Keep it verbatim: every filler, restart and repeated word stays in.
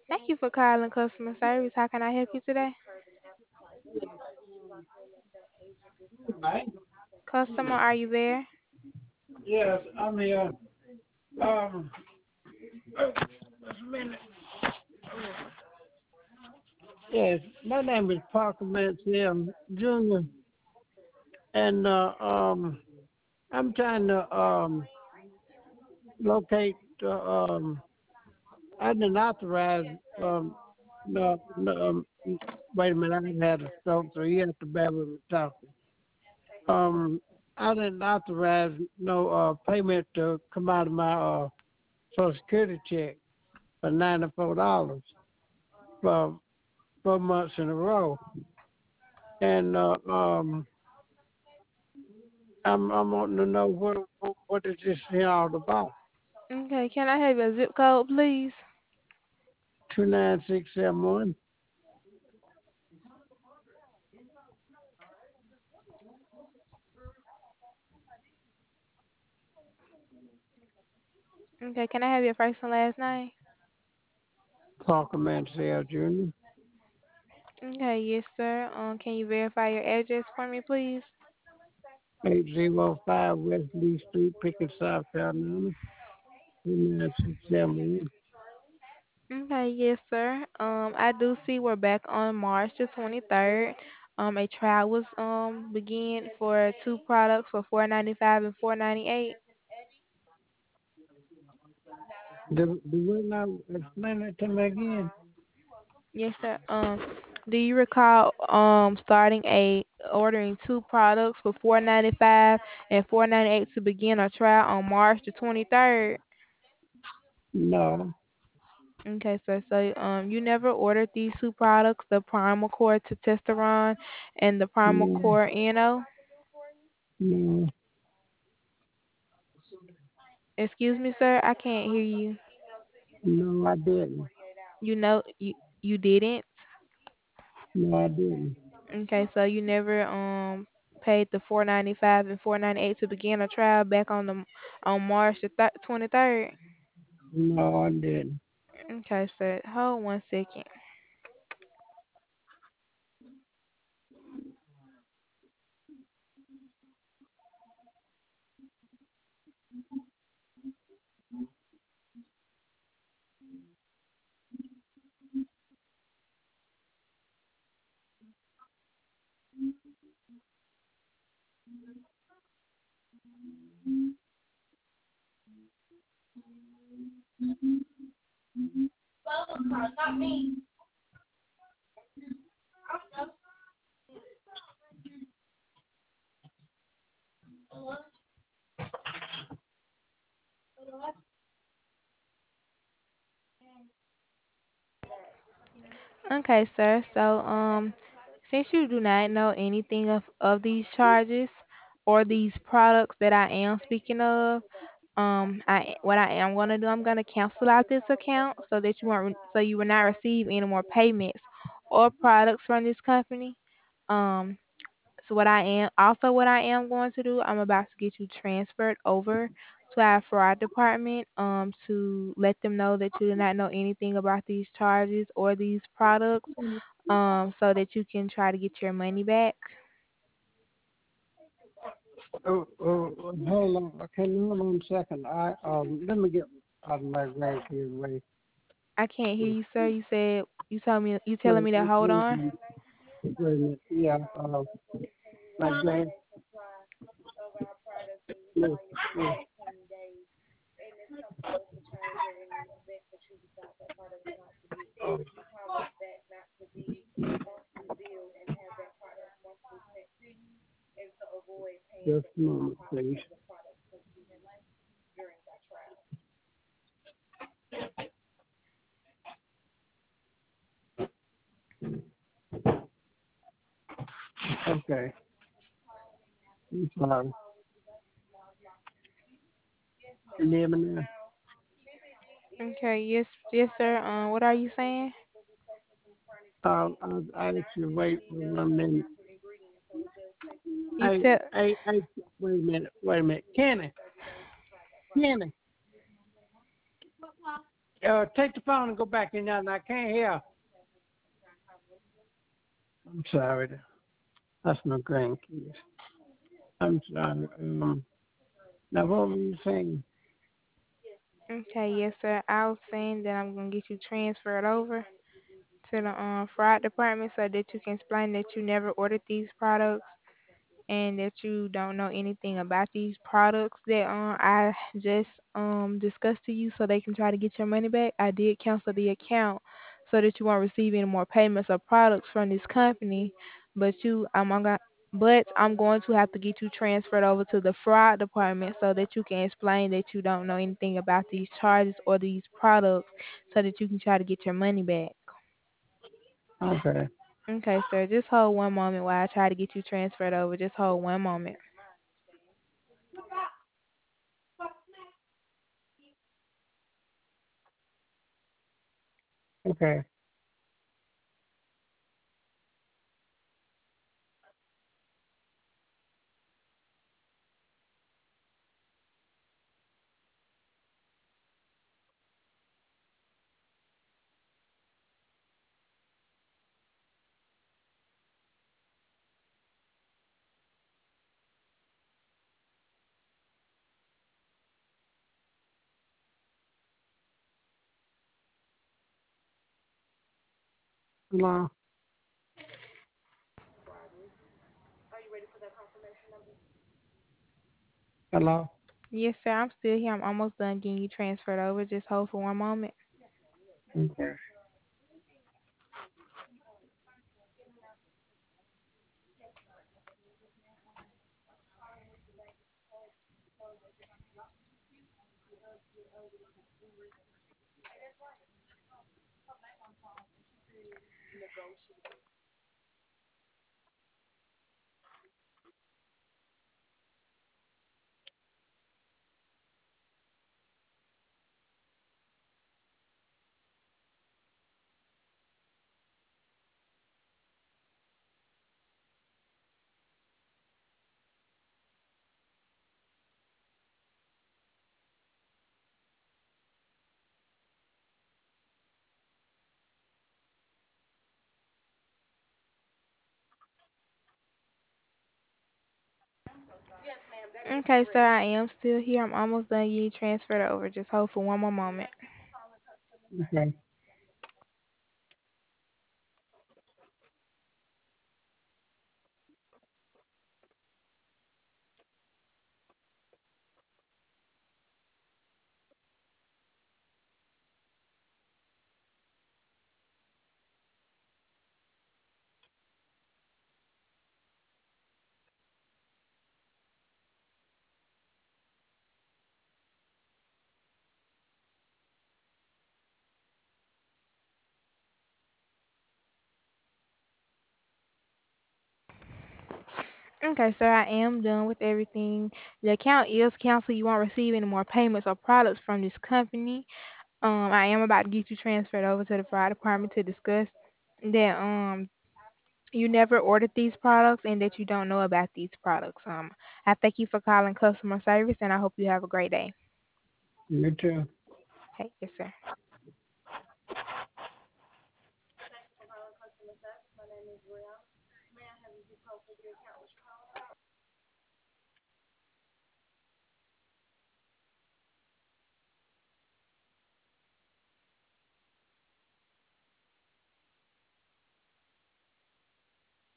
Thank you for calling customer service. How can I help you today? Right? Customer, are you there? Yes, I'm here. Um, just a minute. Yes, my name is Parker Mansell Junior and uh, um, I'm trying to um locate the um. I didn't authorize um. No, no, um, wait a minute, I had a stroke, so you have to bear with me talking. Um, I didn't authorize no uh payment to come out of my uh Social Security check for ninety four dollars for four months in a row. And uh, um, I'm I'm wanting to know what what, what is this here all about? Okay, can I have your zip code, please? Two nine six seven one. Okay, can I have your first and last name? Parker Mansell Junior Okay, yes, sir. Um, can you verify your address for me, please? Eight zero five West Lee Street, Pickens, South Carolina. Two nine six seven one. Okay, yes, sir. Um, I do see we're back on March the twenty-third. Um, a trial was um begin for two products for four ninety-five and four ninety-eight. Do do you not explain it to me again? Yes, sir. Um, do you recall um starting a ordering two products for four ninety five and four ninety eight to begin a trial on March the twenty third? No, Okay, sir. So um you never ordered these two products, the Primal Core Testosterone and the Primal no, Core Eno. no, Excuse me, sir. I can't hear you. no, I didn't. You know you you didn't. No, I didn't. Okay, so you never um paid the four ninety five and four ninety eight to begin a trial back on the on March the th- twenty third. No, I didn't. Okay, sir. Hold one second. Okay, sir. So, um, since you do not know anything of, of these charges or these products that I am speaking of, um, I what I am gonna do, I'm gonna cancel out this account so that you won't, so you will not receive any more payments or products from this company. Um, So what I am also what I am going to do, I'm about to get you transferred over to our fraud department um to let them know that you do not know anything about these charges or these products um so that you can try to get your money back. Oh, oh, oh, hold on. Okay, hold on a second. I um, let me get out of my right here. Wait, I can't hear wait, you, sir. You said you told me you telling wait, me to wait, hold wait on. a minute. Wait a minute. Yeah. Uh, my grand. Yeah, yeah. Oh, just a moment, please. Okay. I'm sorry. You hear me now? Okay, yes, yes, sir. Um, what are you saying? Um, I, I actually wait for one minute. You Hey, tell hey, hey, wait a minute. Wait a minute. Kenny, Kenny, Uh, take the phone and go back in there. And I can't hear. I'm sorry. That's my grandkids. I'm sorry. Um, now, what were you saying? Okay, yes, sir. I was saying that I'm gonna get you transferred over to the um fraud department so that you can explain that you never ordered these products and that you don't know anything about these products that um I just um discussed to you so they can try to get your money back. I did cancel the account so that you won't receive any more payments or products from this company, but you um, I'm gonna but I'm going to have to get you transferred over to the fraud department so that you can explain that you don't know anything about these charges or these products so that you can try to get your money back. Okay. Okay, sir. Just hold one moment while I try to get you transferred over. Just hold one moment. Okay. Hello. Hello. Yes, sir. I'm still here. I'm almost done getting you transferred over. Just hold for one moment. Okay. Okay, sir. I am still here. I'm almost done getting you transferred over. Just hold for one more moment. Okay. Okay, sir. I am done with everything. The account is canceled. You won't receive any more payments or products from this company. Um, I am about to get you transferred over to the fire department to discuss that um you never ordered these products and that you don't know about these products. Um, I thank you for calling customer service and I hope you have a great day. You too. Okay, yes, sir.